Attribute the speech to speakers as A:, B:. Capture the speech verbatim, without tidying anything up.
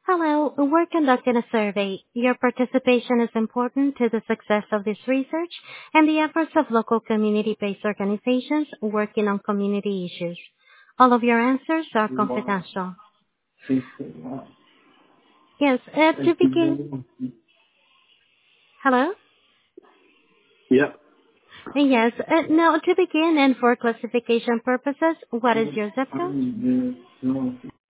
A: Hello, we're conducting a survey. Your participation is important to the success of this research and the efforts of local community-based organizations working on community issues. All of your answers are confidential. Yes, uh, to begin, hello?
B: Yeah.
A: Yes, uh, now to begin and for classification purposes, what is your zip code?